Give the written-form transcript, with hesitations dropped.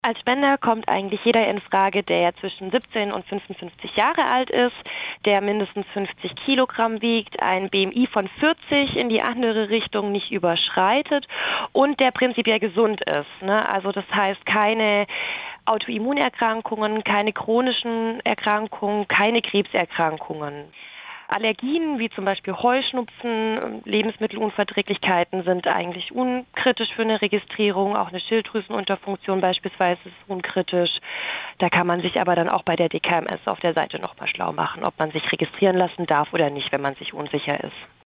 Als Spender kommt eigentlich jeder in Frage, der zwischen 17 und 55 Jahre alt ist, der mindestens 50 Kilogramm wiegt, ein BMI von 40 in die andere Richtung nicht überschreitet und der prinzipiell gesund ist, ne? Also das heißt keine Autoimmunerkrankungen, keine chronischen Erkrankungen, keine Krebserkrankungen. Allergien wie zum Beispiel Heuschnupfen, Lebensmittelunverträglichkeiten sind eigentlich unkritisch für eine Registrierung. Auch eine Schilddrüsenunterfunktion beispielsweise ist unkritisch. Da kann man sich aber dann auch bei der DKMS auf der Seite nochmal schlau machen, ob man sich registrieren lassen darf oder nicht, wenn man sich unsicher ist.